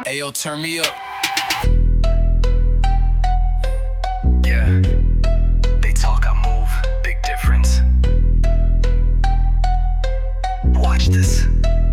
Ayo, turn me up. Yeah, they talk, I move, big difference. Watch this.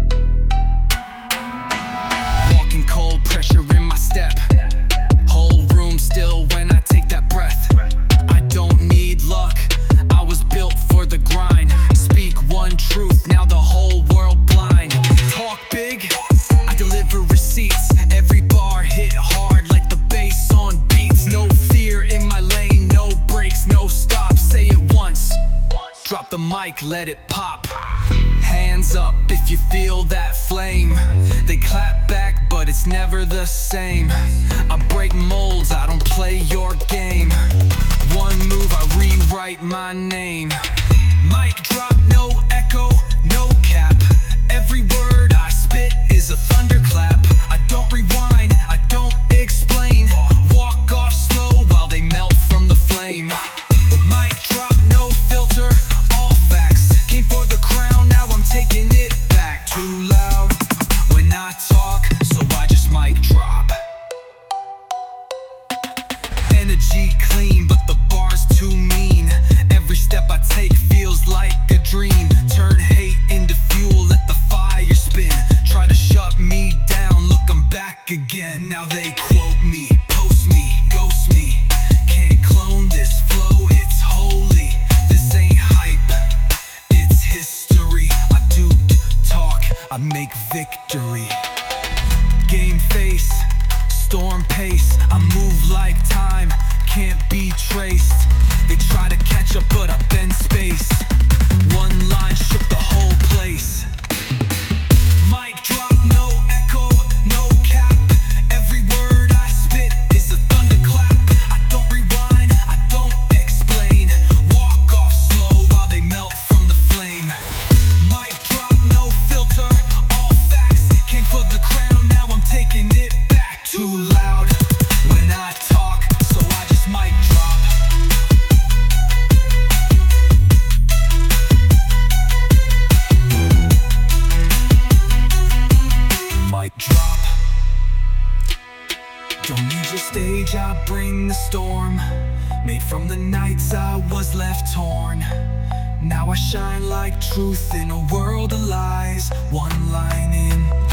Walking cold, pressure in my step. Whole room still when I take that breath. I don't need luck, I was built for the grind. Speak one truth, now the whole world blind. Talk big, I deliver receipts. Every bar hit hard like the bass on beats. No fear in my lane, no brakes, no stop. Say it once, drop the mic, let it pop. Hands up if you feel that flame. They clap back, but it's never the same. I break molds, I don't play your game. One move, I rewrite my name. Mic drop, no echo, no cap. Every word I spit is a thunderclap. I don't rewind, I don't explain. Walk off slow while they melt from the flame. Mic drop, no filter, all facts. Came for the crown, now I'm taking it back. Too loud when I talk, so I just mic drop. Energy clean, but the bar's too mean. Every step I take feels like a dream. Turn hate into fuel, let the fire spin. Try to shut me down, look, I'm back again. Now they quote me, post me, ghost me. Can't clone this flow, it's holy. This ain't hype, it's history. I do talk, I make victory. Game face, storm pace. I move like time, can't be traced. They try to catch up, but I bend space. One line shook the whole place. Mic drop, no echo, no cap. Every word I spit is a thunderclap. I don't rewind, I don't explain. Walk off slow while they melt from the flame. Mic drop, no filter, all facts. Came for the crown, now I'm taking it back. Too loud when I talk, so I just mic drop. Mic drop. Don't need your stage, I bring the storm. Made from the nights I was left torn. Now I shine like truth in a world of lies. One line in,